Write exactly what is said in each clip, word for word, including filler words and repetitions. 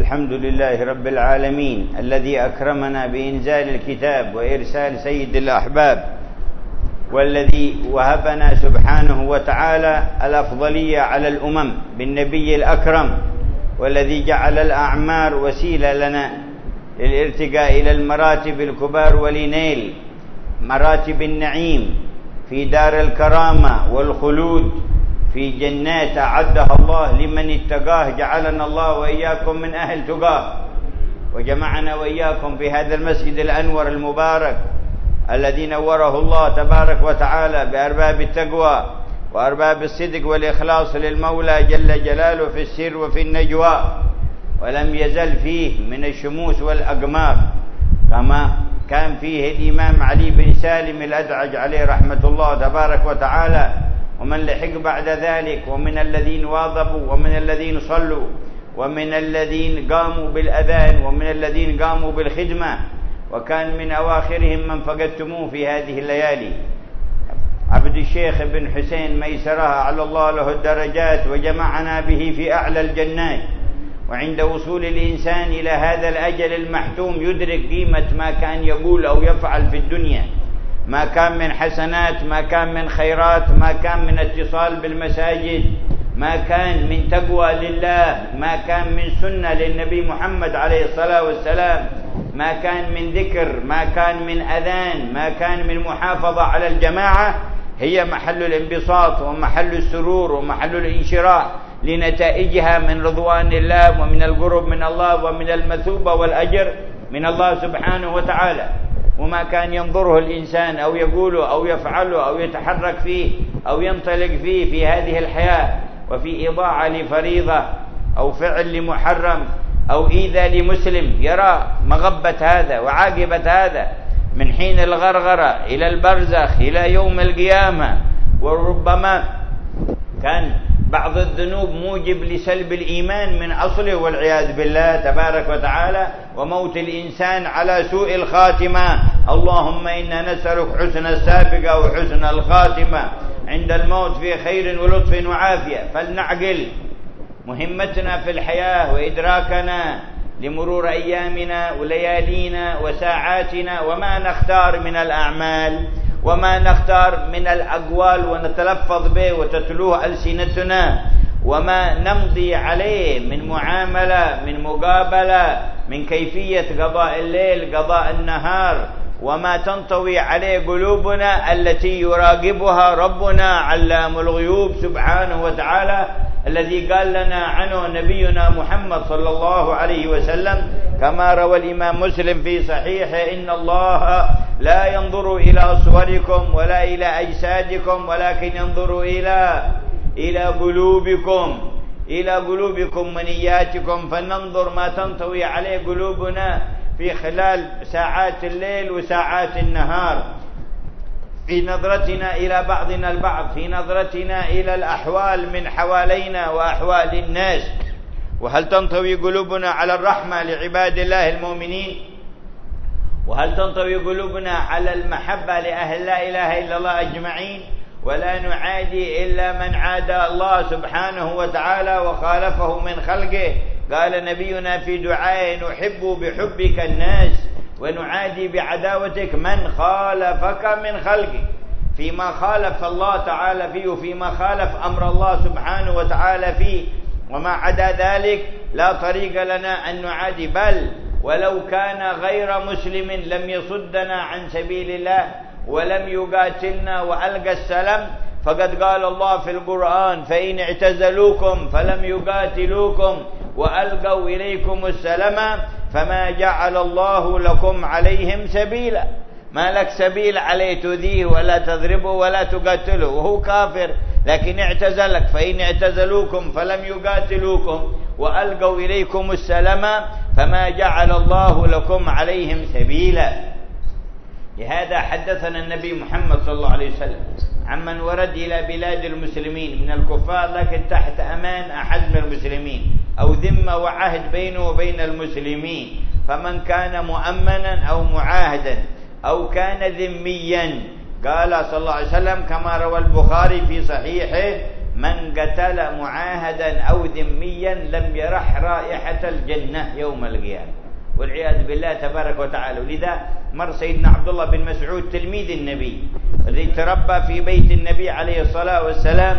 الحمد لله رب العالمين الذي أكرمنا بإنزال الكتاب وإرسال سيد الأحباب، والذي وهبنا سبحانه وتعالى الأفضلية على الأمم بالنبي الأكرم، والذي جعل الأعمار وسيلة لنا للارتقاء إلى المراتب الكبار ولنيل مراتب النعيم في دار الكرامة والخلود في جنات أعدها الله لمن اتقاه. جعلنا الله وإياكم من أهل تقاه، وجمعنا وإياكم في هذا المسجد الأنور المبارك الذي نوره الله تبارك وتعالى بأرباب التقوى وأرباب الصدق والإخلاص للمولى جل جلاله في السر وفي النجوى، ولم يزل فيه من الشموس والأقمار كما كان فيه الإمام علي بن سالم الأدعج عليه رحمة الله تبارك وتعالى، ومن لحق بعد ذلك، ومن الذين واظبوا، ومن الذين صلوا، ومن الذين قاموا بالأذان، ومن الذين قاموا بالخدمة، وكان من أواخرهم من فقدتموه في هذه الليالي. عبد الشيخ بن حسين ميسرها على الله له الدرجات، وجمعنا به في أعلى الجنات. وعند وصول الإنسان إلى هذا الأجل المحتوم يدرك قيمة ما كان يقول أو يفعل في الدنيا، ما كان من حسنات، ما كان من خيرات، ما كان من اتصال بالمساجد، ما كان من تقوى لله، ما كان من سنة للنبي محمد عليه الصلاة والسلام، ما كان من ذكر، ما كان من أذان، ما كان من محافظة على الجماعة، هي محل الانبساط ومحل السرور ومحل الانشراح لنتائجها من رضوان الله ومن القرب من الله ومن المثوبة والأجر من الله سبحانه وتعالى. وما كان ينظره الإنسان أو يقوله أو يفعله أو يتحرك فيه أو ينطلق فيه في هذه الحياة وفي إضاعة لفريضة أو فعل لمحرم أو إيذاء لمسلم، يرى مغبة هذا وعاقبة هذا من حين الغرغرة إلى البرزخ إلى يوم القيامة. وربما كان بعض الذنوب موجب لسلب الإيمان من أصله والعياذ بالله تبارك وتعالى، وموت الإنسان على سوء الخاتمة. اللهم إنا نسألك حسن السابقة وحسن الخاتمة عند الموت في خير ولطف وعافية. فلنعقل مهمتنا في الحياة وإدراكنا لمرور أيامنا وليالينا وساعاتنا، وما نختار من الأعمال وما نختار من الأقوال ونتلفظ به وتتلوه ألسنتنا، وما نمضي عليه من معاملة، من مقابلة، من كيفية قضاء الليل قضاء النهار، وما تنطوي عليه قلوبنا التي يراقبها ربنا علام الغيوب سبحانه وتعالى، الذي قال لنا عنه نبينا محمد صلى الله عليه وسلم كما روى الإمام مسلم في صحيحه: إن الله لا ينظر إلى صوركم ولا إلى أجسادكم ولكن ينظر إلى إلى قلوبكم إلى قلوبكم ونياتكم. فننظر ما تنطوي عليه قلوبنا في خلال ساعات الليل وساعات النهار، في نظرتنا إلى بعضنا البعض، في نظرتنا إلى الأحوال من حوالينا وأحوال الناس. وهل تنطوي قلوبنا على الرحمة لعباد الله المؤمنين؟ وهل تنطوي قلوبنا على المحبة لأهل لا إله إلا الله أجمعين؟ ولا نعادي إلا من عادى الله سبحانه وتعالى وخالفه من خلقه. قال نبينا في دعائه: نحب بحبك الناس ونعادي بعداوتك من خالفك من خلقك. فيما خالف الله تعالى فيه وفيما خالف أمر الله سبحانه وتعالى فيه، وما عدا ذلك لا طريق لنا أن نعادي، بل ولو كان غير مسلم لم يصدنا عن سبيل الله ولم يقاتلنا وألقى السلام، فقد قال الله في القرآن: فإن اعتزلوكم فلم يقاتلوكم وألقوا إليكم السلام فما جعل الله لكم عليهم سبيلا. ما لك سبيل عليه تؤذيه ولا تضربه ولا تقاتله وهو كافر، لكن اعتزلك. فإن اعتزلوكم فلم يقاتلوكم وألقوا إليكم السلام فما جعل الله لكم عليهم سبيلا. لهذا حدثنا النبي محمد صلى الله عليه وسلم عمن ورد إلى بلاد المسلمين من الكفار لكن تحت أمان أحد من المسلمين أو ذمة وعهد بينه وبين المسلمين، فمن كان مؤمنا أو معاهدا أو كان ذميا، قال صلى الله عليه وسلم كما روى البخاري في صحيحه: من قتل معاهدا أو ذميا لم يرح رائحة الجنة يوم القيامة، والعياذ بالله تبارك وتعالى. ولذا مر سيدنا عبد الله بن مسعود تلميذ النبي الذي تربى في بيت النبي عليه الصلاة والسلام،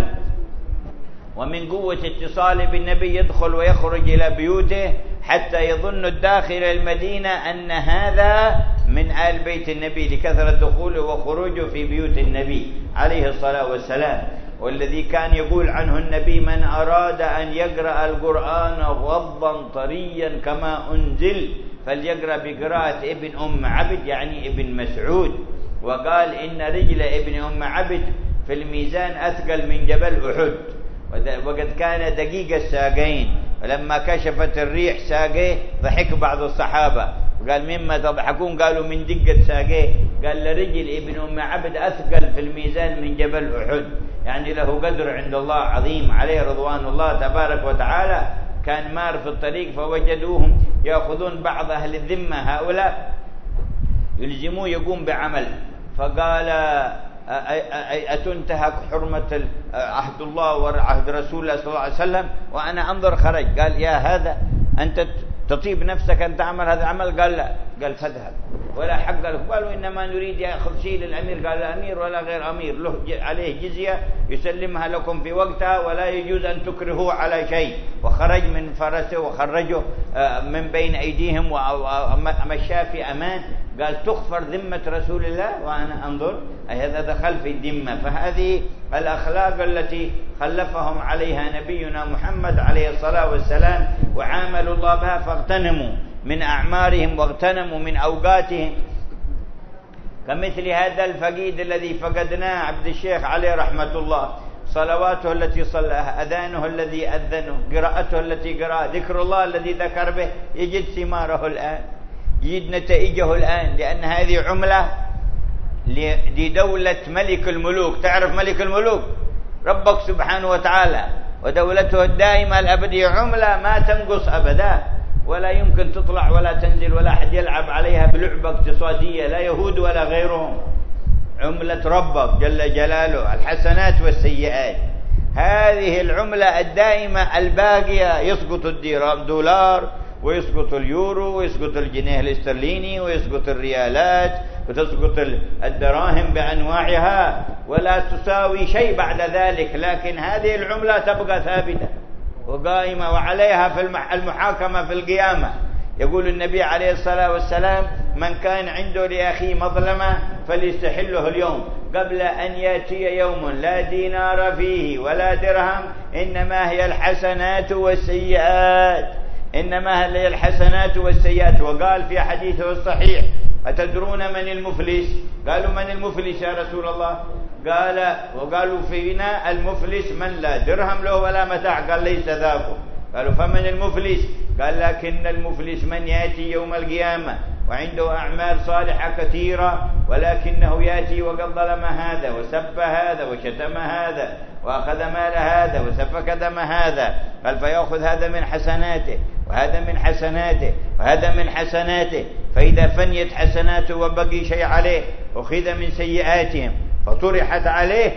ومن قوة اتصاله بالنبي يدخل ويخرج إلى بيوته حتى يظن الداخل المدينة أن هذا من آل بيت النبي لكثرة دخوله وخروجه في بيوت النبي عليه الصلاة والسلام. والذي كان يقول عنه النبي: من أراد أن يقرأ القرآن غضا طريا كما أنزل فليقرأ بقراءة ابن أم عبد، يعني ابن مسعود. وقال: إن رجل ابن أم عبد في الميزان أثقل من جبل أحد، وقد كان دقيق الساقين، ولما كشفت الريح ساقيه ضحك بعض الصحابة وقال: مما تضحكون؟ قالوا: من دقة ساقيه. قال: لرجل ابن أم عبد أثقل في الميزان من جبل أحد، يعني له قدر عند الله عظيم عليه رضوان الله تبارك وتعالى. كان مار في الطريق فوجدوهم يأخذون بعض أهل الذمة هؤلاء يلزموه يقوم بعمل، فقال: أتنتهك حرمة عهد الله وعهد رسول الله صلى الله عليه وسلم وأنا أنظر؟ خرج. قال: يا هذا أنت تطيب نفسك أن تعمل هذا العمل؟ قال: لا. قال: فاذهب ولا حق له. قالوا: إنما نريد يأخذ شيء للأمير. قال: لا أمير ولا غير أمير، له عليه جزية يسلمها لكم في وقتها ولا يجوز أن تكرهوه على شيء. وخرج من فرسه وخرجه من بين أيديهم ومشاه في أمان. قال: تغفر ذمة رسول الله وأنا أنظر؟ أي هذا دخل في الذمة. فهذه الأخلاق التي خلفهم عليها نبينا محمد عليه الصلاة والسلام، وعاملوا الله بها، فاغتنموا من أعمارهم واغتنموا من أوقاتهم. كمثل هذا الفقيد الذي فقدناه عبد الشيخ عليه رحمة الله، صلواته التي صلاها، أذانه الذي أذنه، قراءته التي قرأ، ذكر الله الذي ذكر به، يجد ثماره الآن، يجد نتائجه الآن، لأن هذه عملة لدولة ملك الملوك. تعرف ملك الملوك ربك سبحانه وتعالى، ودولته الدائمة الأبدية عملة ما تنقص أبدا، ولا يمكن تطلع ولا تنزل، ولا أحد يلعب عليها بلعبة اقتصادية، لا يهود ولا غيرهم. عملة ربك جل جلاله، الحسنات والسيئات. هذه العملة الدائمة الباقية، يسقط الدولار ويسقط اليورو ويسقط الجنيه الاسترليني ويسقط الريالات وتسقط الدراهم بأنواعها، ولا تساوي شيء بعد ذلك. لكن هذه العملة تبقى ثابتة وقائمة، وعليها في المحاكمة في القيامة. يقول النبي عليه الصلاة والسلام: من كان عنده لأخيه مظلمة فليستحله اليوم قبل أن يأتي يوم لا دينار فيه ولا درهم، إنما هي الحسنات والسيئات، إنما هي الحسنات والسيئات. وقال في حديثه الصحيح: أتدرون من المفلس؟ قالوا: من المفلس يا رسول الله؟ قال: وقالوا فينا المفلس من لا درهم له ولا متاع. قال: ليس ذاكم. قالوا: فمن المفلس؟ قال: لكن المفلس من يأتي يوم القيامة وعنده أعمال صالحة كثيرة، ولكنه يأتي وقد ظلم هذا وسب هذا وشتم هذا وأخذ مال هذا وسفك دم هذا. قال: فيأخذ هذا من حسناته وهذا من حسناته وهذا من حسناته، فإذا فنيت حسناته وبقي شيء عليه أخذ من سيئاتهم فطرحت عليه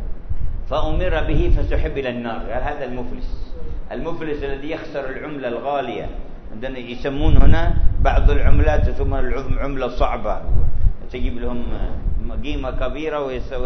فأمر به فسحب إلى النار. قال: هذا المفلس، المفلس الذي يخسر العملة الغالية. عندنا يسمون هنا بعض العملات تسمى العملة الصعبة، تجيب لهم قيمة كبيرة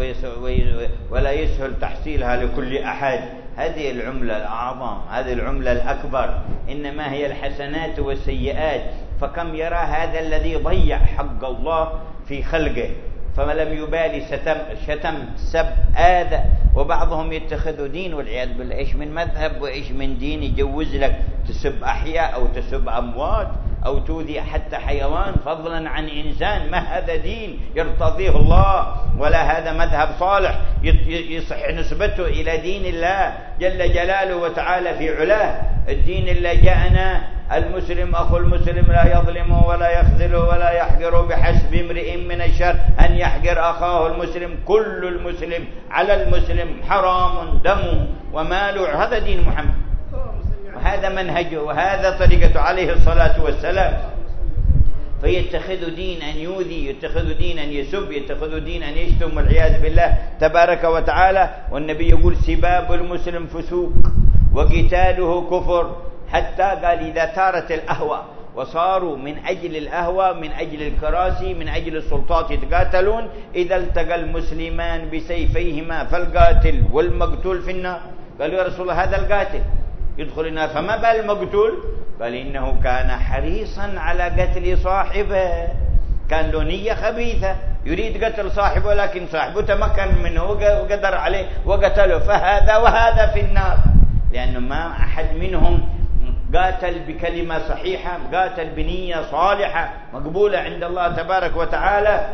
ولا يسهل تحصيلها لكل أحد. هذه العملة الأعظم، هذه العملة الأكبر، إنما هي الحسنات والسيئات. فكم يرى هذا الذي ضيع حق الله في خلقه فما لم يبالي، شتم, شتم سب آذى. وبعضهم يتخذ دين والعياذ بالله، إيش من مذهب وإيش من دين يجوز لك تسب أحياء أو تسب أموات أو تؤذي حتى حيوان، فضلا عن إنسان. ما هذا دين يرتضيه الله، ولا هذا مذهب صالح يصح نسبته إلى دين الله جل جلاله وتعالى في علاه. الدين اللي جاءنا: المسلم أخو المسلم لا يظلمه ولا يخذله ولا يحقره، بحسب امرئ من الشر أن يحقر أخاه المسلم، كل المسلم على المسلم حرام دمه وماله. هذا دين محمد، وهذا منهجه، وهذا طريقته عليه الصلاة والسلام. فيتخذ دين أن يؤذي، يتخذ دين أن يسب، يتخذ دين أن يشتم والعياذ بالله تبارك وتعالى. والنبي يقول سباب المسلم فسوق وقتاله كفر، حتى قال إذا ثارت الأهوى وصاروا من أجل الأهوى، من أجل الكراسي، من أجل السلطات يتقاتلون، إذا التقى المسلمان بسيفيهما فالقاتل والمقتول في النار. قالوا يا رسول الله هذا القاتل يدخل النار، فما بال المقتول؟ قال إنه كان حريصا على قتل صاحبه، كان له نية خبيثة، يريد قتل صاحبه، ولكن صاحبه تمكن منه وقدر عليه وقتله، فهذا وهذا في النار، لأنه ما أحد منهم قاتل بكلمة صحيحة، قاتل بنية صالحة مقبولة عند الله تبارك وتعالى،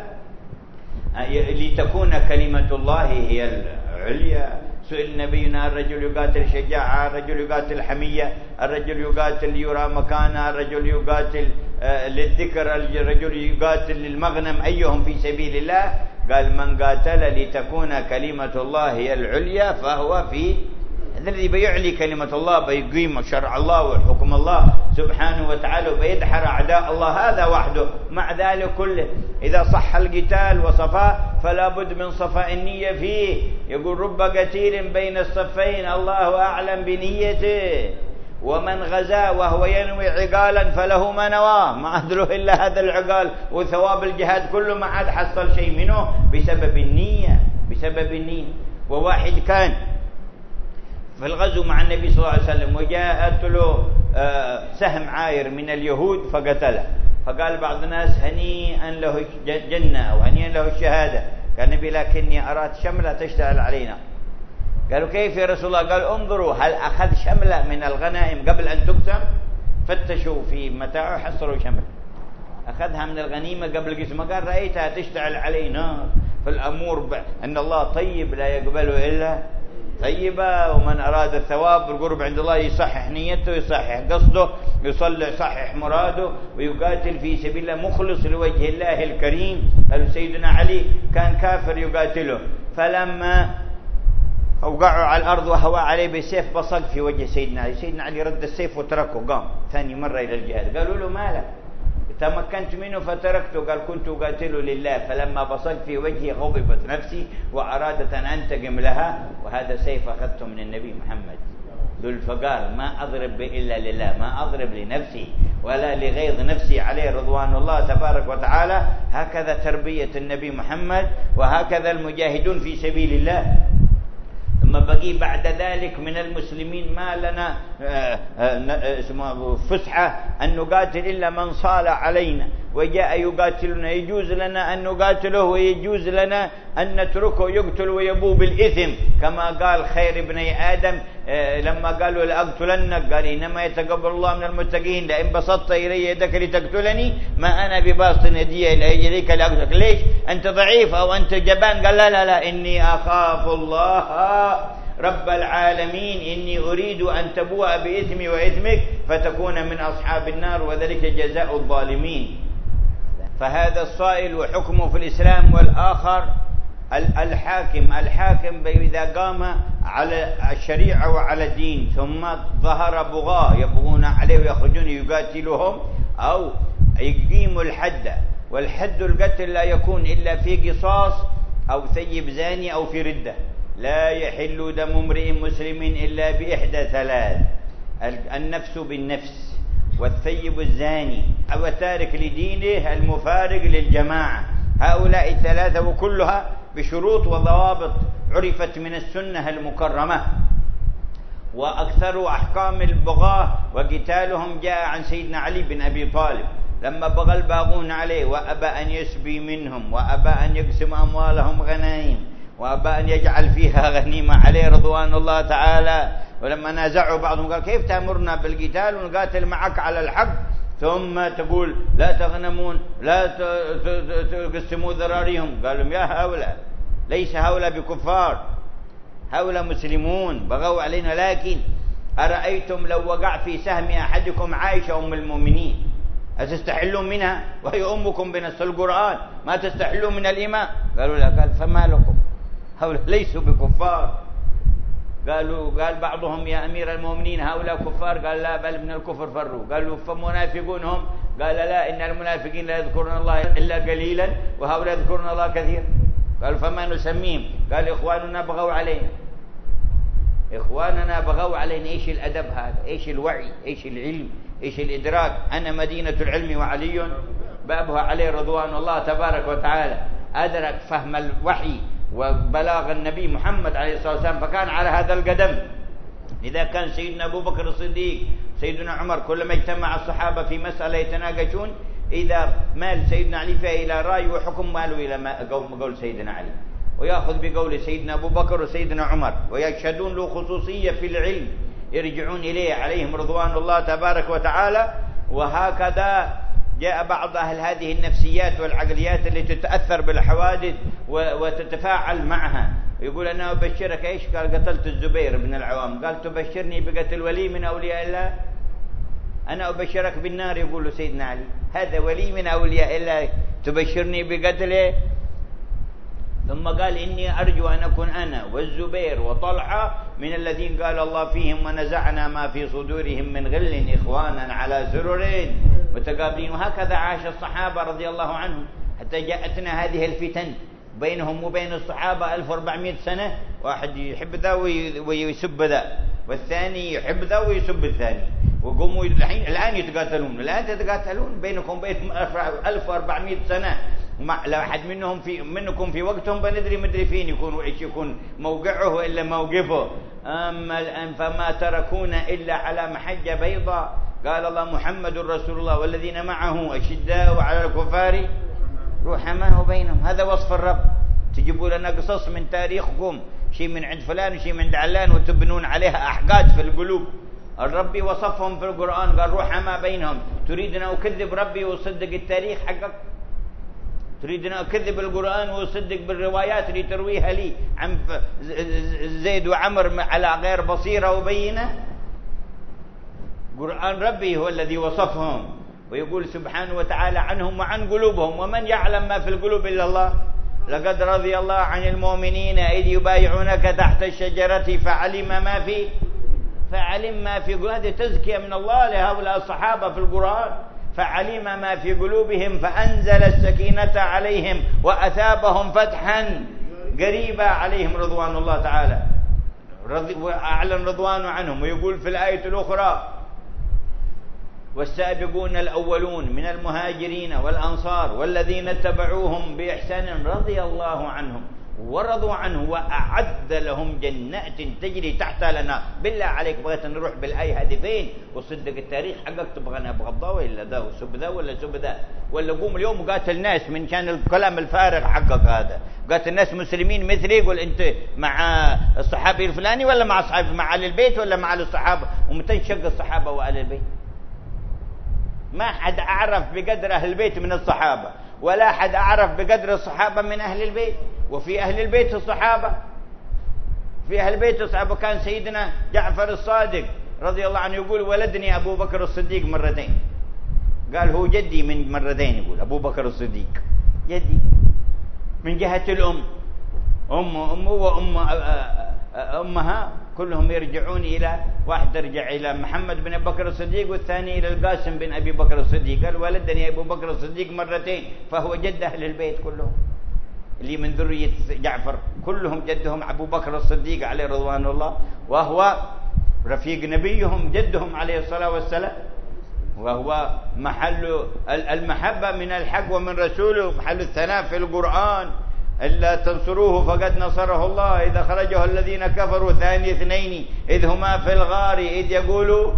لتكون كلمة الله هي العليا. سئل نبينا الرجل يقاتل شجاعة، الرجل يقاتل حمية، الرجل يقاتل ليرى مكانه، الرجل يقاتل للذكر، الرجل يقاتل للمغنم، أيهم في سبيل الله؟ قال من قاتل لتكون كلمة الله هي العليا فهو في الذي بيعلي كلمة الله، بيقيم شرع الله وحكم الله سبحانه وتعالى، وبيدحر أعداء الله، هذا وحده. مع ذلك كله إذا صح القتال وصفاه فلا بد من صفاء النية فيه. يقول رب قتيل بين الصفين الله أعلم بنيته، ومن غزا وهو ينوي عقالا فله ما نواه، ما أدله إلا هذا العقال، وثواب الجهاد كله ما عاد حصل شيء منه بسبب النية، بسبب النية. وواحد كان في الغزو مع النبي صلى الله عليه وسلم وجاءت له سهم عاير من اليهود فقتله، فقال بعض الناس هنيئا له جنة أو هنيئا له الشهادة. قال النبي لكني أراد شملة تشتغل علينا. قالوا كيف يا رسول الله؟ قال انظروا هل أخذ شملة من الغنائم قبل أن تقسم؟ فتشوا في متاعه حصلوا شملة، أخذها من الغنيمة قبل قسمة. قال رأيتها تشتعل علينا. فالأمور أن الله طيب لا يقبله إلا طيبة، ومن أراد الثواب والقرب عند الله يصحح نيته، يصحح قصده، يصلح يصحح مراده، ويقاتل في سبيل الله مخلص لوجه الله الكريم. قالوا سيدنا علي كان كافر يقاتله، فلما أوقعوا على الأرض وهوى عليه بالسيف بصق في وجه سيدنا علي، سيدنا علي رد السيف وتركه، قام ثاني مرة إلى الجهاد. قالوا له مالك؟ تمكنت منه فتركته. قال كنت أقاتل لله، فلما بصقت في وجهي غضبت نفسي وأرادت أن أنتقم لها، وهذا سيف أخذته من النبي محمد ذو الفقار، ما أضرب إلا لله، ما أضرب لنفسي ولا لغيظ نفسي عليه رضوان الله تبارك وتعالى. هكذا تربية النبي محمد، وهكذا المجاهدون في سبيل الله. ثم بقي بعد ذلك من المسلمين ما لنا اسمه فسحة أن نقاتل إلا من صال علينا وجاء يقاتلنا، يجوز لنا أن نقاتله ويجوز لنا أن نتركه يقتل ويبوء بالإثم، كما قال خير ابني آدم لما قالوا لأقتلنك، قال إنما يتقبل الله من المتقين، لئن بسطت إلي يدك لتقتلني ما أنا بباسط يدي إليك لأقتلك. ليش؟ أنت ضعيف أو أنت جبان؟ قال لا لا لا إني أخاف الله رب العالمين، إني أريد أن تبوء بإثمي وإثمك فتكون من أصحاب النار، وذلك جزاء الظالمين. فهذا الصائل وحكمه في الإسلام. والآخر الحاكم، الحاكم إذا قام على الشريعة وعلى الدين ثم ظهر بغاة يبغون عليه ويخرجون يقاتلهم أو يقيموا الحد، والحد القتل لا يكون إلا في قصاص أو ثيب زاني أو في ردة. لا يحل دم امرئ مسلم إلا بإحدى ثلاث: النفس بالنفس، والثيب الزاني، وتارك لدينه المفارق للجماعة. هؤلاء الثلاثة وكلها بشروط وضوابط عرفت من السنة المكرمة. وأكثر أحكام البغاة وقتالهم جاء عن سيدنا علي بن أبي طالب لما بغى الباغون عليه وأبى أن يسبي منهم، وأبى أن يقسم أموالهم غنائم، وأبى أن يجعل فيها غنيمة عليه رضوان الله تعالى. ولما نازعوا بعضهم قال كيف تأمرنا بالقتال ونقاتل معك على الحق ثم تقول لا تغنمون لا تقسموا ذراريهم؟ قالوا يا هؤلاء ليس هؤلاء بكفار، هؤلاء مسلمون بغوا علينا. لكن أرأيتم لو وقع في سهم أحدكم عائشة أم المؤمنين أتستحلون منها وهي أمكم بنص القرآن، ما تستحلون من الإمام؟ قالوا لا. قال فما لكم؟ هؤلاء ليسوا بكفار. قالوا قال بعضهم يا أمير المؤمنين هؤلاء كفار؟ قال لا بل من الكفر فروا. قالوا فمنافقون هم؟ قال لا، إن المنافقين لا يذكرون الله إلا قليلا وهؤلاء يذكرون الله كثيرا. قال فما نسميهم؟ قال إخواننا بغوا علينا، إخواننا بغوا علينا. إيش الأدب هذا؟ إيش الوعي؟ إيش العلم؟ إيش الإدراك؟ أنا مدينة العلم وعلي بابها عليه رضوان الله تبارك وتعالى. أدرك فهم الوحي وبلاغ النبي محمد عليه الصلاة والسلام، فكان على هذا القدم. إذا كان سيدنا أبو بكر الصديق، سيدنا عمر، كلما اجتمع الصحابة في مسألة يتناقشون، إذا مال سيدنا علي فيها إلى رأي وحكم ماله إلى قول سيدنا علي، ويأخذ بقول سيدنا أبو بكر وسيدنا عمر، ويشهدون له خصوصية في العلم يرجعون إليه عليهم رضوان الله تبارك وتعالى. وهكذا جاء بعض أهل هذه النفسيات والعقليات التي تتأثر بالحوادث وتتفاعل معها، يقول أنا أبشرك إيش؟ قال قتلت الزبير بن العوام. قال تبشرني بقتل ولي من أولياء الله؟ أنا أبشرك بالنار، يقول له سيدنا علي، هذا ولي من أولياء الله تبشرني بقتله؟ ثم قال إني أرجو أن أكون أنا والزبير وطلحة من الذين قال الله فيهم ونزعنا ما في صدورهم من غل إخوانا على سرر متقابلين. وهكذا عاش الصحابة رضي الله عنهم حتى جاءتنا هذه الفتن بينهم وبين الصحابة ألف وأربعمائة سنة، واحد يحب ذا ويسب ذا، والثاني يحب ذا ويسب الثاني، وقوموا الحين الآن يتقاتلون، الآن تتقاتلون بينكم وبين ألف وأربعمائة سنة. لو أحد منهم في منكم في وقتهم بندري مدري فين يكون إيش يكون موقعه إلا موقفه. أما الآن فما تركونا إلا على محجة بيضاء. قال الله محمد رسول الله والذين معه أشداء على الكفار رحماء بينهم. هذا وصف الرب. تجيبوا لنا قصص من تاريخكم، شيء من عند فلان وشيء من عند علان، وتبنون عليها أحقاد في القلوب. الرب وصفهم في القرآن قال رحماء بينهم. تريد أن أكذب ربي وأصدق التاريخ حقك؟ تريد أن أكذب القرآن وأصدق بالروايات اللي ترويها لي عن زيد وعمر على غير بصيرة وبينة؟ قرآن ربي هو الذي وصفهم، ويقول سبحانه وتعالى عنهم وعن قلوبهم، ومن يعلم ما في القلوب إلا الله. لقد رضي الله عن المؤمنين إذ يبايعونك تحت الشجرة فعلم ما في فعلم ما في قلوبهم. هذه تزكية من الله لهؤلاء الصحابة في القرآن. فعلم ما في قلوبهم فأنزل السكينة عليهم وأثابهم فتحا قريبا عليهم رضوان الله تعالى، وأعلن رضوان عنهم. ويقول في الآية الأخرى والسابقون الأولون من المهاجرين والأنصار والذين اتبعوهم بإحسان رضي الله عنهم ورضوا عنه وأعد لهم جنات تجري تحتها الأنهار. بالله عليك بغيت نروح بالآية هذه فين وصدق التاريخ حقك؟ تبغى أنا أبغى ذا ولا ذا وسب ذا ولا سب ذا، ولا قوم اليوم وقاتل ناس من كان الكلام الفارغ حقك هذا. قاتل ناس مسلمين مثلي، يقول أنت مع الصحابي الفلاني ولا مع أصحاب مع أهل البيت ولا مع الصحابة؟ ومتى شق الصحابة وأهل البيت؟ ما حد أعرف بقدر أهل البيت من الصحابة، ولا حد أعرف بقدر الصحابة من أهل البيت. وفي أهل البيت الصحابة، في أهل البيت الصحابة كان سيدنا جعفر الصادق رضي الله عنه يقول ولدني أبو بكر الصديق مرتين. قال هو جدي من مرتين، يقول أبو بكر الصديق جدي من جهة الأم، أم أمه وأم أمها كلهم يرجعون إلى واحد يرجع إلى محمد بن أبي بكر الصديق والثاني إلى القاسم بن أبي بكر الصديق. قال ولدني أبو بكر الصديق مرتين، فهو جد أهل البيت كلهم اللي من ذرية جعفر، كلهم جدهم أبو بكر الصديق عليه رضوان الله، وهو رفيق نبيهم جدهم عليه الصلاة والسلام، وهو محل المحبة من الحق ومن رسوله، محل الثناء في القرآن. إلا تنصروه فقد نصره الله إذا خرجه الذين كفروا ثاني اثنين إذ هما في الغار إذ يقول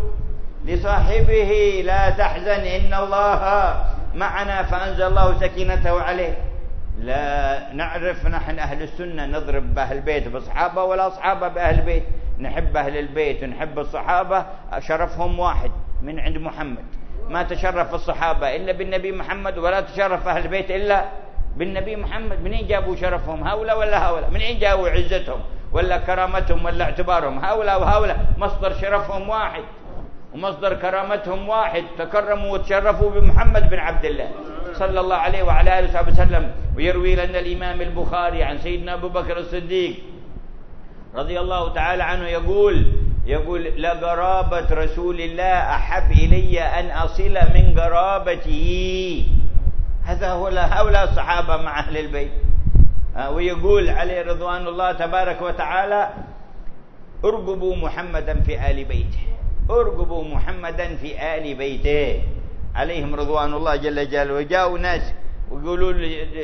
لصاحبه لا تحزن إن الله معنا فأنزل الله سكينته عليه. لا نعرف نحن أهل السنة نضرب بأهل البيت بالصحابة ولا أصحابه بأهل البيت، نحب أهل البيت ونحب الصحابة، شرفهم واحد من عند محمد. ما تشرف الصحابة إلا بالنبي محمد، ولا تشرف أهل البيت إلا بالنبي محمد. منين جابوا شرفهم هؤلاء ولا هؤلاء؟ منين جابوا عزتهم ولا كرامتهم ولا اعتبارهم؟ هؤلاء وهؤلاء مصدر شرفهم واحد ومصدر كرامتهم واحد. تكرموا وتشرفوا بمحمد بن عبد الله صلى الله عليه وعلى آله وصحبه وسلم. ويروي لنا الإمام البخاري عن سيدنا أبو بكر الصديق رضي الله تعالى عنه يقول يقول لقرابة رسول الله أحب إلي أن أصل من قرابته. هذا هو هؤلاء الصحابة مع أهل البيت. ويقول عليه رضوان الله تبارك وتعالى: ارقبوا محمدا في آل بيته، ارقبوا محمدا في آل بيته عليهم رضوان الله جل جلاله. وجاءوا ناس ويقولوا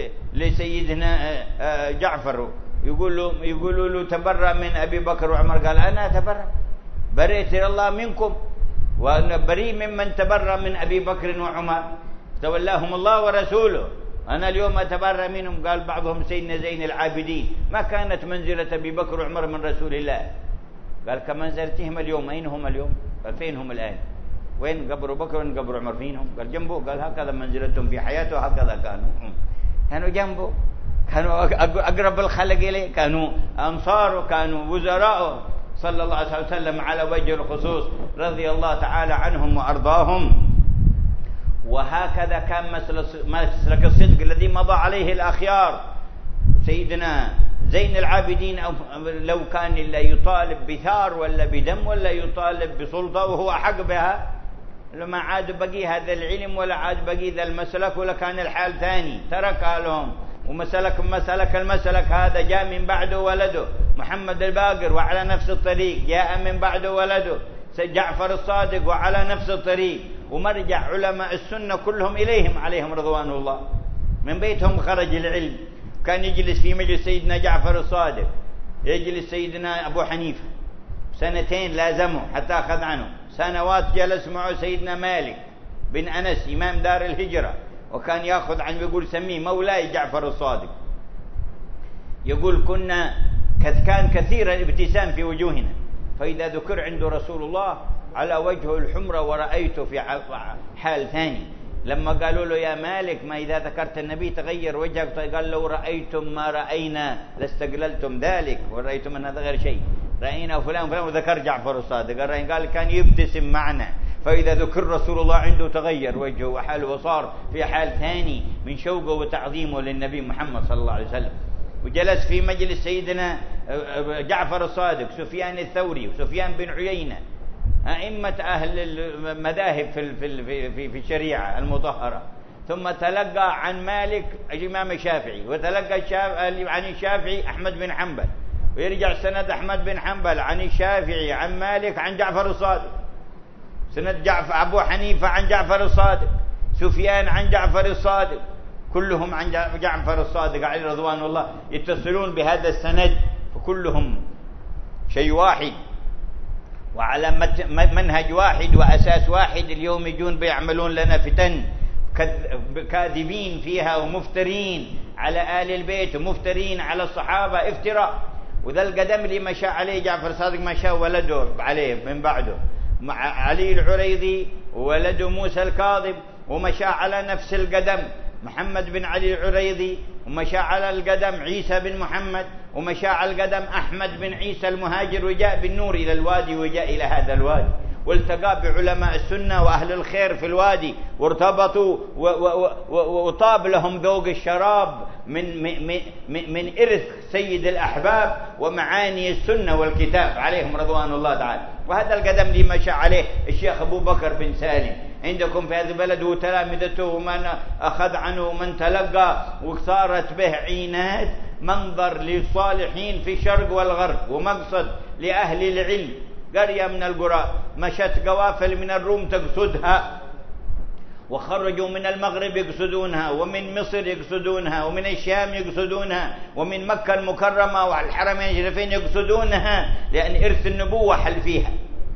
لسيدنا جعفر، يقولوا يقولوا له تبرأ من أبي بكر وعمر، قال أنا أتبرأ، برئت الله منكم وأنا بريء ممن تبرأ من أبي بكر وعمر، تولاهم الله ورسوله، أنا اليوم أتبرأ منهم. قال بعضهم سيدنا زين العابدين: ما كانت منزلة أبي بكر وعمر من رسول الله؟ قال كمنزلتهم اليوم. أين هم اليوم؟ قال فين هم الآن؟ وين قبر بكر وين قبر عمر؟ فينهم؟ قال جنبه. قال هكذا منزلتهم في حياته، هكذا كانوا كانوا جنبه، كانوا أقرب الخلق إليه، كانوا أنصاره، كانوا وزراءه صلى الله عليه وسلم على وجه الخصوص، رضي الله تعالى عنهم وأرضاهم. وهكذا كان مسلك الصدق الذي مضى عليه الأخيار. سيدنا زين العابدين لو كان لا يطالب بثار ولا بدم ولا يطالب بسلطة وهو أحق بها، لما عاد بقي هذا العلم ولا عاد بقي ذا المسلك، ولا كان الحال ثاني، تركها لهم ومسلك مسلك المسلك هذا. جاء من بعده ولده محمد الباقر وعلى نفس الطريق، جاء من بعده ولده جعفر الصادق وعلى نفس الطريق، ومرجع علماء السنة كلهم إليهم عليهم رضوان الله. من بيتهم خرج العلم. كان يجلس في مجلس سيدنا جعفر الصادق، يجلس سيدنا أبو حنيفة سنتين لازمه حتى أخذ عنه، سنوات جلس معه سيدنا مالك بن أنس إمام دار الهجرة، وكان يأخذ عنه، يقول سميه مولاي جعفر الصادق. يقول كنا كان كثير الابتسام في وجوهنا، فإذا ذكر عنده رسول الله على وجهه الحمرة، ورأيته في حال ثاني. لما قالوا له يا مالك ما إذا ذكرت النبي تغير وجهك، قال لو رأيتم ما رأينا لاستقللتم ذلك، ورأيتم أن هذا غير شيء، رأينا فلان فلان، وذكر جعفر الصادق. قال كان يبتسم معنا، فإذا ذكر رسول الله عنده تغير وجهه وحاله، وصار في حال ثاني من شوقه وتعظيمه للنبي محمد صلى الله عليه وسلم. وجلس في مجلس سيدنا جعفر الصادق سفيان الثوري وسفيان بن عيينة، أئمة أهل المذاهب في في في الشريعة المطهرة. ثم تلقى عن مالك الإمام الشافعي، وتلقى عن الشافعي أحمد بن حنبل، ويرجع سند أحمد بن حنبل عن الشافعي عن مالك عن جعفر الصادق، سند جعفر أبو حنيفة عن جعفر الصادق، سفيان عن جعفر الصادق، كلهم عن جعفر الصادق عليه رضوان الله، يتصلون بهذا السند، فكلهم شيء واحد وعلى منهج واحد وأساس واحد. اليوم يجون بيعملون لنا فتن، كاذبين فيها ومفترين على آل البيت ومفترين على الصحابة افتراء. وذا القدم اللي مشى عليه جعفر الصادق مشى ولده عليه من بعده، علي العريضي وولده موسى الكاظم، ومشى على نفس القدم محمد بن علي العريضي، ومشى على القدم عيسى بن محمد، ومشى على القدم أحمد بن عيسى المهاجر، وجاء بالنور إلى الوادي وجاء إلى هذا الوادي، والتقى بعلماء السنة وأهل الخير في الوادي، وارتبطوا وطاب لهم ذوق الشراب من من من إرث سيد الأحباب ومعاني السنة والكتاب عليهم رضوان الله تعالى. وهذا القدم اللي مشى عليه الشيخ أبو بكر بن سالم عندكم في هذا البلد، وتلامذته ومن أخذ عنه ومن تلقى، وصارت به عينات منظر للصالحين في الشرق والغرب، ومقصد لأهل العلم. قرية من القرى مشت قوافل من الروم تقصدها، وخرجوا من المغرب يقصدونها، ومن مصر يقصدونها، ومن الشام يقصدونها، ومن مكة المكرمة والحرمين الشريفين يقصدونها، لأن إرث النبوة حل فيها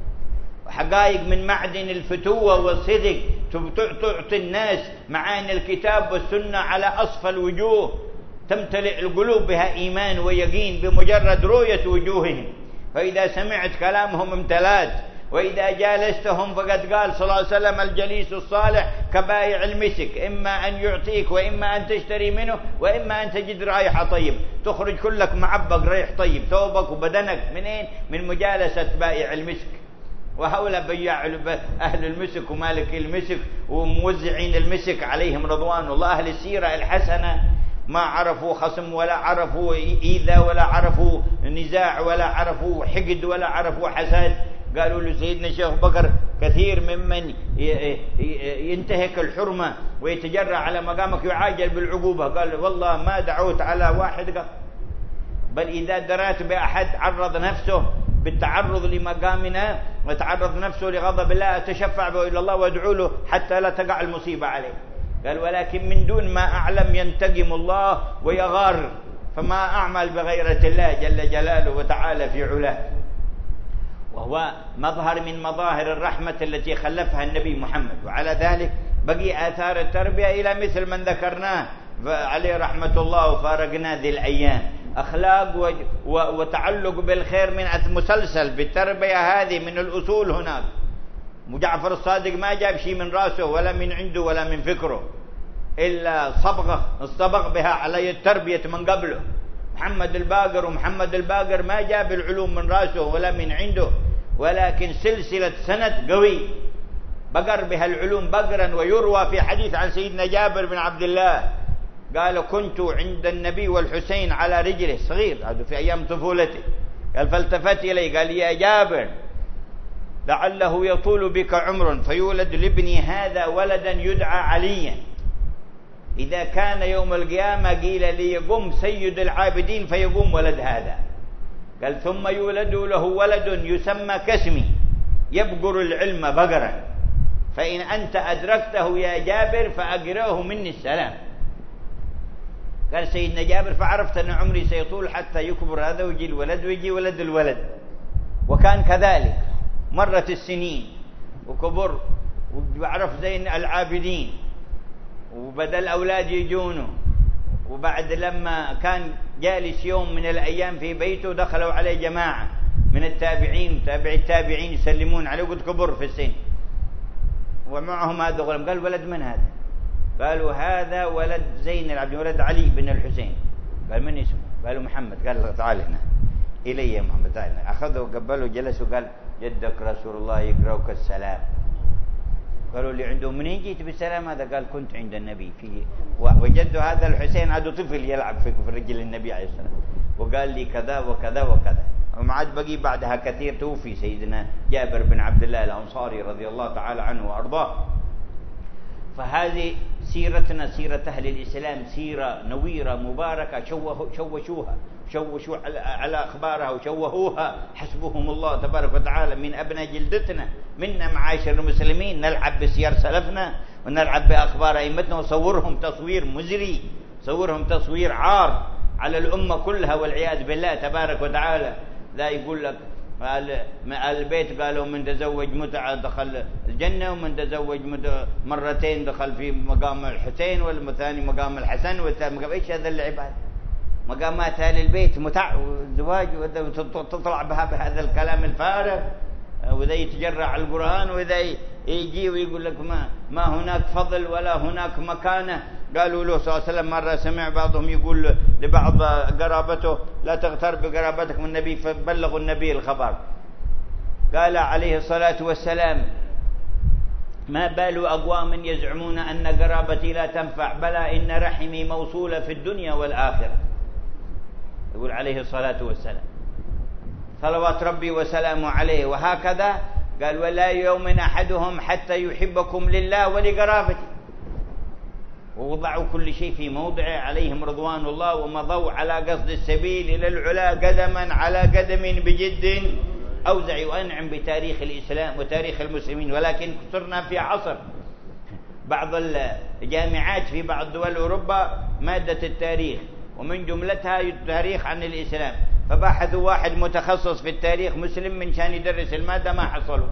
حقائق من معدن الفتوة والصدق، تعطي الناس معاني الكتاب والسنة على أصفى الوجوه، تمتلئ القلوب بها إيمان ويقين بمجرد رؤية وجوههم. فإذا سمعت كلامهم امتلأت، وإذا جالستهم فقد قال صلى الله عليه وسلم الجليس الصالح كبائع المسك، إما أن يعطيك وإما أن تشتري منه وإما أن تجد رائحة طيب، تخرج كلك معبق ريح طيب، ثوبك وبدنك منين؟ من مجالسة بائع المسك. وهؤلاء بياع أهل المسك ومالك المسك وموزعين المسك عليهم رضوان الله، أهل السيرة الحسنة، ما عرفوا خصم ولا عرفوا إيذاء ولا عرفوا نزاع ولا عرفوا حقد ولا عرفوا حسد، قالوا له سيدنا الشيخ بكر كثير ممن ينتهك الحرمة ويتجرأ على مقامك يعاجل بالعقوبة. قال والله ما دعوت على واحد قط، بل إذا درات بأحد عرض نفسه بالتعرض لمقامنا وتعرض نفسه لغضب الله أتشفع به إلى الله وادعو له حتى لا تقع المصيبة عليه. قال ولكن من دون ما أعلم ينتقم الله ويغار، فما أعمل بغيرة الله جل جلاله وتعالى في علاه. وهو مظهر من مظاهر الرحمة التي خلفها النبي محمد. وعلى ذلك بقي آثار التربية إلى مثل من ذكرناه عليه رحمة الله وفارقنا ذي الأيام، أخلاق وتعلق بالخير من مسلسل بالتربية هذه من الأصول. هناك جعفر الصادق ما جاب شيء من رأسه ولا من عنده ولا من فكره، إلا صبغة الصبغ بها على التربية من قبله. محمد الباقر ومحمد الباقر ما جاب العلوم من رأسه ولا من عنده، ولكن سلسلة سند قوي بقر بها العلوم بقرا. ويروى في حديث عن سيدنا جابر بن عبد الله قال كنت عند النبي والحسين على رجله صغير، هذا في أيام طفولته. قال فالتفت إلي قال يا جابر لعله يطول بك عمر فيولد لابني هذا ولدا يدعى عليا، إذا كان يوم القيامة قيل لي يقوم سيد العابدين فيقوم ولد هذا. قال ثم يولد له ولد يسمى كاسمي يبقر العلم بقرا، فإن أنت أدركته يا جابر فأقرأه مني السلام. قال سيدنا جابر فعرفت أن عمري سيطول حتى يكبر هذا ويجي الولد ويجي ولد الولد. وكان كذلك، مرت السنين وكبر وعرف زين العابدين وبدأ الأولاد يجونه. وبعد لما كان جالس يوم من الأيام في بيته دخلوا عليه جماعة من التابعين تابع التابعين يسلمون عليه وقد كبر في السن ومعهم هذا غلام. قال ولد من هذا؟ قالوا هذا ولد زين العابدين ولد علي بن الحسين. قال من اسمه؟ قالوا محمد. قال تعال هنا إلي يا محمد تعال. أخذه وقبله وجلس وقال جدك رسول الله يقرأك السلام. قالوا اللي عنده منين جيت بالسلام هذا؟ قال كنت عند النبي في وجده هذا الحسين هذا طفل يلعب في رجل النبي عليه السلام وقال لي كذا وكذا وكذا. وما عاد بقي بعدها كثير. توفي سيدنا جابر بن عبد الله الأنصاري رضي الله تعالى عنه وأرضاه. فهذه سيرتنا سيرة أهل الإسلام، سيرة نويرة مباركة شوشوها شوشوا على أخبارها وشوهوها حسبهم الله تبارك وتعالى من أبناء جلدتنا. منا معاشر المسلمين نلعب بسير سلفنا ونلعب بأخبار أئمتنا ونصورهم تصوير مزري، صورهم تصوير عار على الأمة كلها والعياذ بالله تبارك وتعالى. لا يقول لك البيت قالوا من تزوج متعة دخل الجنة، ومن تزوج مرتين دخل في مقام الحسين، والثاني مقام الحسن، والثالث مقام ايش هذا اللعب؟ مقامات اهل البيت متع وزواج وتطلع بها بهذا الكلام الفارغ. وإذا يتجرع على القرآن وإذا يجي ويقول لك ما ما هناك فضل ولا هناك مكانة. قالوا له صلى الله عليه وسلم مرة سمع بعضهم يقول لبعض قرابته لا تغتر بقرابتك من النبي فبلغوا النبي الخبر. قال عليه الصلاة والسلام ما بال أقوام يزعمون أن قرابتي لا تنفع بلى إن رحمي موصولة في الدنيا والآخرة. يقول عليه الصلاة والسلام صلوات ربي وسلامه عليه. وهكذا قال ولا يؤمن أحدهم حتى يحبكم لله ولقرابته. ووضعوا كل شيء في موضعه عليهم رضوان الله ومضوا على قصد السبيل إلى العلا قدما على قدم بجد أوزع وأنعم بتاريخ الإسلام وتاريخ المسلمين. ولكن صرنا في عصر بعض الجامعات في بعض دول أوروبا مادة التاريخ ومن جملتها التاريخ عن الإسلام، فبحثوا واحد متخصص في التاريخ مسلم من شان يدرس المادة ما حصلوا.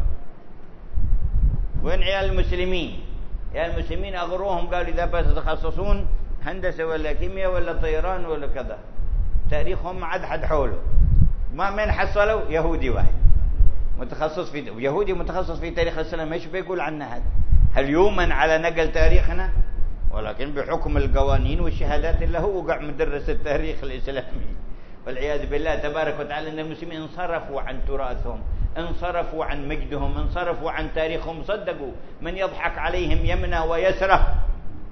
وين عيال المسلمين؟ عيال المسلمين أغروهم قالوا إذا بتتخصصون هندسة ولا كيمياء ولا طيران ولا كذا تاريخهم ما عاد حد حوله. ما من حصلوا يهودي واحد متخصص في يهودي متخصص في تاريخ الإسلام. ايش بيقول عنا هذا؟ هل يؤمن على نقل تاريخنا؟ ولكن بحكم القوانين والشهادات اللي هو وقع مدرس التاريخ الإسلامي والعياذ بالله تبارك وتعالى. أن المسلمين انصرفوا عن تراثهم، انصرفوا عن مجدهم، انصرفوا عن تاريخهم. صدقوا من يضحك عليهم يمنى ويسره.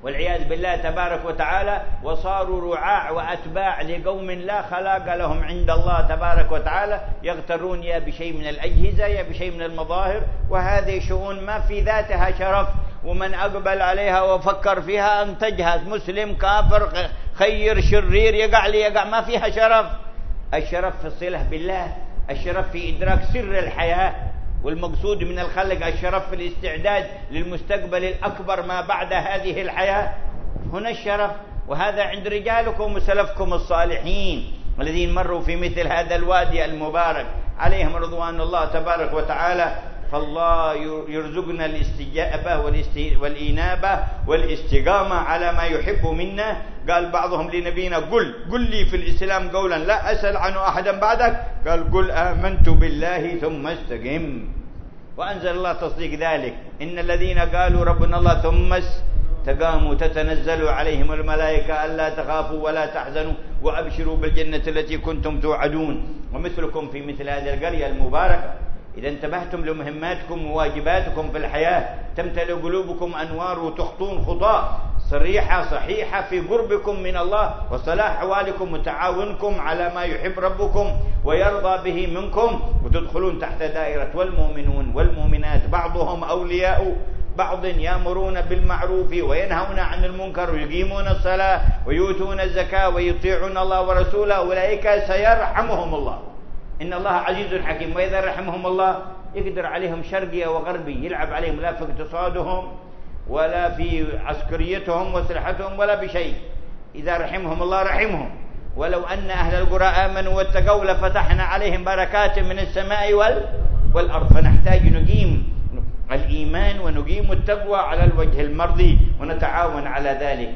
والعياذ بالله تبارك وتعالى، وصاروا رعاع وأتباع لقوم لا خلاق لهم عند الله تبارك وتعالى، يغترون يا بشيء من الأجهزة يا بشيء من المظاهر، وهذه شؤون ما في ذاتها شرف، ومن أقبل عليها وفكر فيها أنتجها مسلم كافر خير شرير يقع لي يقع، ما فيها شرف. الشرف في الصلة بالله، الشرف في إدراك سر الحياة، والمقصود من الخلق الشرف في الاستعداد للمستقبل الأكبر ما بعد هذه الحياة. هنا الشرف، وهذا عند رجالكم وسلفكم الصالحين الذين مروا في مثل هذا الوادي المبارك عليهم رضوان الله تبارك وتعالى. فالله يرزقنا الاستجابة والإنابة والاستقامة على ما يحب منا. قال بعضهم لنبينا قل قل لي في الإسلام قولا لا أسأل عنه أحدا بعدك، قال قل آمنت بالله ثم استقم. وأنزل الله تصديق ذلك، إن الذين قالوا ربنا الله ثم استقاموا تتنزل عليهم الملائكة ألا تخافوا ولا تحزنوا وأبشروا بالجنة التي كنتم توعدون. ومثلكم في مثل هذه القرية المباركة إذا انتبهتم لمهماتكم وواجباتكم في الحياة تمتلئ قلوبكم أنوار وتخطون خطى صريحة صحيحة في قربكم من الله وصلاح أحوالكم وتعاونكم على ما يحب ربكم ويرضى به منكم، وتدخلون تحت دائرة والمؤمنون والمؤمنات بعضهم أولياء بعض يأمرون بالمعروف وينهون عن المنكر ويقيمون الصلاة ويؤتون الزكاة ويطيعون الله ورسوله، أولئك سيرحمهم الله، إن الله عزيز حكيم. وإذا رحمهم الله يقدر عليهم شرقي وغربي، يلعب عليهم لا في اقتصادهم ولا في عسكريتهم وسلحتهم ولا بشيء. إذا رحمهم الله رحمهم. ولو أن أهل القرى آمنوا واتقوا لفتحنا عليهم بركات من السماء والأرض. فنحتاج نقيم الإيمان ونقيم التقوى على الوجه المرضي ونتعاون على ذلك.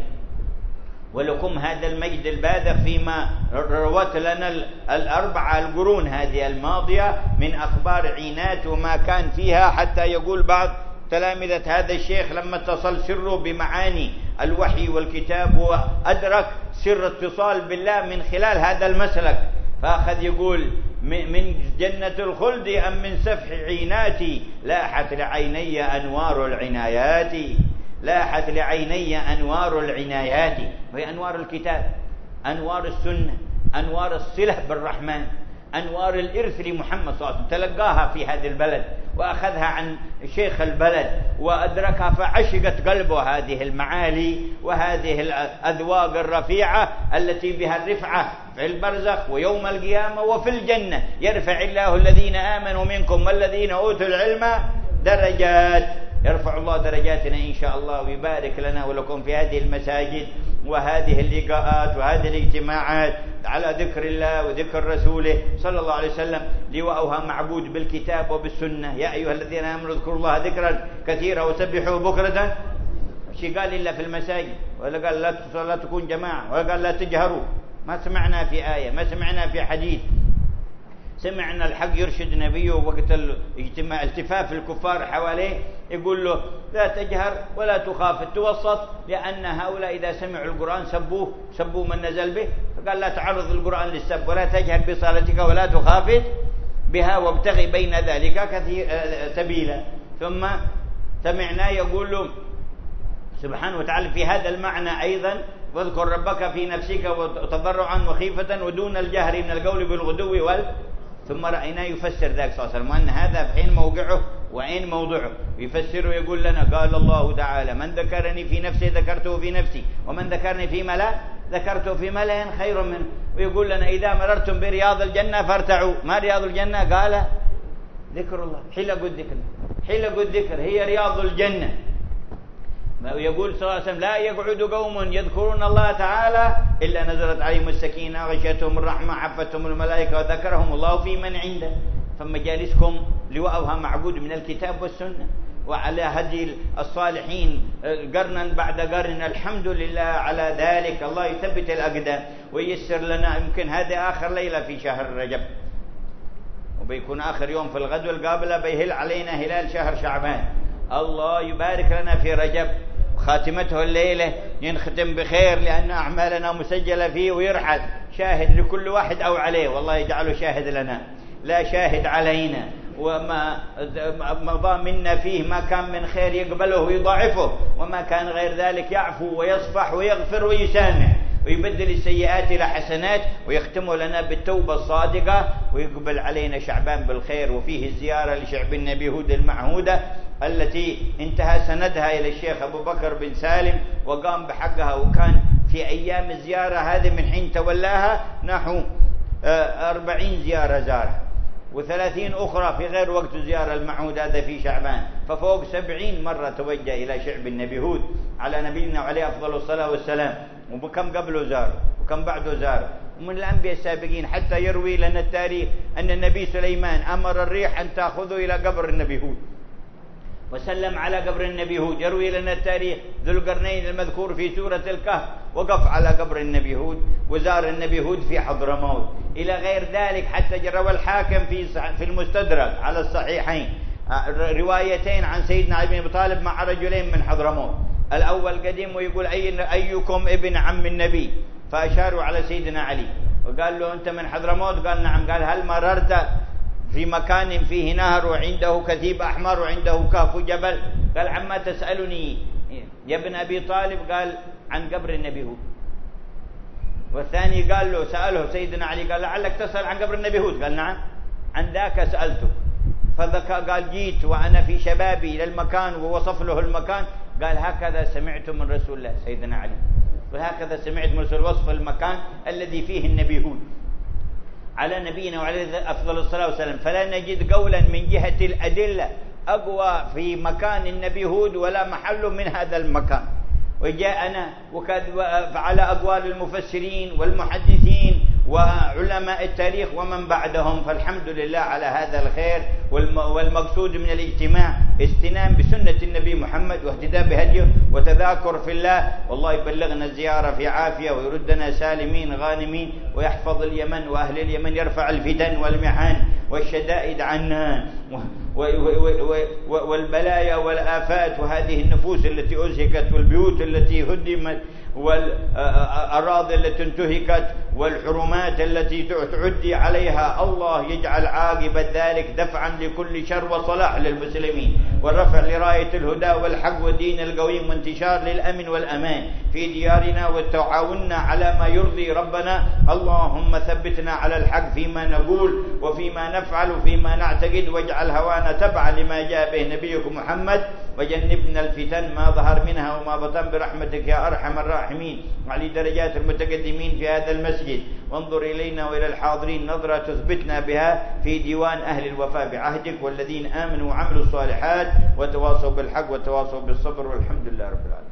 ولكم هذا المجد الباذخ فيما روت لنا الأربعة القرون هذه الماضية من أخبار عينات وما كان فيها، حتى يقول بعض تلامذة هذا الشيخ لما اتصل سره بمعاني الوحي والكتاب وأدرك سر اتصال بالله من خلال هذا المسلك، فأخذ يقول من جنة الخلد أم من سفح عيناتي لاحت لعيني أنوار العنايات، لاحت لعيني أنوار العنايات، وهي أنوار الكتاب، أنوار السنة، أنوار الصلة بالرحمن، أنوار الإرث لمحمد صلى الله عليه وسلم، تلقاها في هذا البلد وأخذها عن شيخ البلد وأدركها فعشقت قلبه هذه المعالي وهذه الأذواق الرفيعة التي بها الرفعة في البرزخ ويوم القيامة وفي الجنة. يرفع الله الذين آمنوا منكم والذين أوتوا العلم درجات، يرفع الله درجاتنا إن شاء الله ويبارك لنا ولكم في هذه المساجد وهذه اللقاءات وهذه الاجتماعات على ذكر الله وذكر رسوله صلى الله عليه وسلم، لواءها معبود بالكتاب وبالسنة. يا أيها الذين آمنوا اذكروا الله ذكرا كثيرا وسبحوا بكرة. شيء قال إلا في المساجد، ولا قال لا لا تكون جماعة، ولا قال لا تجهروا. ما سمعنا في آية، ما سمعنا في حديث. سمعنا الحق يرشد نبيه وقت الاجتماع التفاف الكفار حواليه يقول له لا تجهر ولا تخافت، توسط، لأن هؤلاء إذا سمعوا القرآن سبوه سبوا من نزل به، فقال لا تعرض القرآن للسب ولا تجهر بصلاتك ولا تخافت بها وابتغي بين ذلك كثير سبيلا. ثم سمعنا يقول له سبحانه وتعالى في هذا المعنى أيضا واذكر ربك في نفسك وتضرعا وخيفة ودون الجهر من القول بالغدو وال ثم رأيناه يفسر ذلك صلى الله عليه وسلم وأن هذا في حين موقعه وعين موضعه، ويفسره يقول لنا قال الله تعالى من ذكرني في نفسي ذكرته في نفسي ومن ذكرني في ملأ ذكرته في ملأ خير منه. ويقول لنا إذا مررتم برياض الجنة فارتعوا. ما رياض الجنة؟ قال ذكر الله، حلق الذكر، حلق الذكر هي رياض الجنة. ويقول صلى الله عليه وسلم لا يقعد قوم يذكرون الله تعالى إلا نزلت عليهم السكينة غشيتهم الرحمة حفتهم الملائكة وذكرهم الله في من عنده. فمجالسكم لواءها معبود من الكتاب والسنة وعلى هدي الصالحين قرنا بعد قرن، الحمد لله على ذلك. الله يثبت الأقدام وييسر لنا. يمكن هذه آخر ليلة في شهر رجب وبيكون آخر يوم في الغدوة القابلة بيهل علينا هلال شهر شعبان. الله يبارك لنا في رجب خاتمته الليلة ينختم بخير لأن أعمالنا مسجلة فيه ويرحل شاهد لكل واحد أو عليه. والله يجعله شاهد لنا لا شاهد علينا، وما مضى منا فيه ما كان من خير يقبله ويضاعفه، وما كان غير ذلك يعفو ويصفح ويغفر ويسامح ويبدل السيئات إلى حسنات، ويختم لنا بالتوبة الصادقة، ويقبل علينا شعبان بالخير. وفيه الزيارة لشعب النبي هود المعهودة التي انتهى سندها إلى الشيخ أبو بكر بن سالم وقام بحقها، وكان في أيام الزيارة هذه من حين تولاها نحو أربعين زيارة زارها، وثلاثين أخرى في غير وقت الزيارة المعهود هذا في شعبان، ففوق سبعين مرة توجه إلى شعب النبي هود على نبينا وعليه أفضل الصلاة والسلام. وكم قبله زار وكم بعده زار، ومن الأنبياء السابقين حتى يروي لنا التاريخ أن النبي سليمان أمر الريح أن تأخذه إلى قبر النبي هود وسلم على قبر النبي هود. يروي لنا التاريخ ذو القرنين المذكور في سورة الكهف وقف على قبر النبي هود وزار النبي هود في حضرموت، إلى غير ذلك. حتى روى الحاكم في في المستدرك على الصحيحين روايتين عن سيدنا علي بن أبي طالب مع رجلين من حضرموت، الأول قديم ويقول أي أيكم ابن عم النبي، فأشاروا على سيدنا علي وقال له أنت من حضرموت؟ قال نعم. قال هل مررت في مكان فيه نهر وعنده كثيب أحمر وعنده كهف جبل؟ قال عما تسألني يا ابن أبي طالب؟ قال عن قبر النبي هود. والثاني قال له سأله سيدنا علي قال لعلك تسأل عن قبر النبي هود؟ قال نعم عن ذاك سألته. فذكى قال جيت وأنا في شبابي إلى المكان ووصف له المكان، قال هكذا سمعت من رسول الله سيدنا علي، وهكذا سمعت من رسول وصف المكان الذي فيه النبي هود على نبينا وعليه أفضل الصلاة والسلام. فلا نجد قولا من جهة الأدلة أقوى في مكان النبي هود ولا محل من هذا المكان. وجاءنا على أقوال المفسرين والمحدثين وعلماء التاريخ ومن بعدهم، فالحمد لله على هذا الخير. والمقصود من الاجتماع استنام بسنة النبي محمد واهتداء بهديه وتذاكر في الله، والله يبلغنا الزيارة في عافية ويردنا سالمين غانمين، ويحفظ اليمن وأهل اليمن، يرفع الفتن والمحن والشدائد عنا والبلايا والآفات وهذه النفوس التي أزهكت والبيوت التي هدمت والأراضي التي انتهكت والحرمات التي تعدي عليها. الله يجعل عاقبة ذلك دفعا لكل شر وصلاح للمسلمين، والرفع لراية الهدى والحق والدين القويم، وانتشار للأمن والأمان في ديارنا، وتعاوننا على ما يرضي ربنا. اللهم ثبتنا على الحق فيما نقول وفيما نفعل وفيما نعتقد، واجعل هوانا تبعا لما جاء به نبيك محمد، وجنبنا الفتن ما ظهر منها وما بطن برحمتك يا أرحم الراحمين. وعلي درجات المتقدمين في هذا المسجد، وانظر إلينا وإلى الحاضرين نظرة تثبتنا بها في ديوان أهل الوفاء بعهدك، والذين آمنوا وعملوا الصالحات وتواصوا بالحق وتواصوا بالصبر، والحمد لله رب العالمين.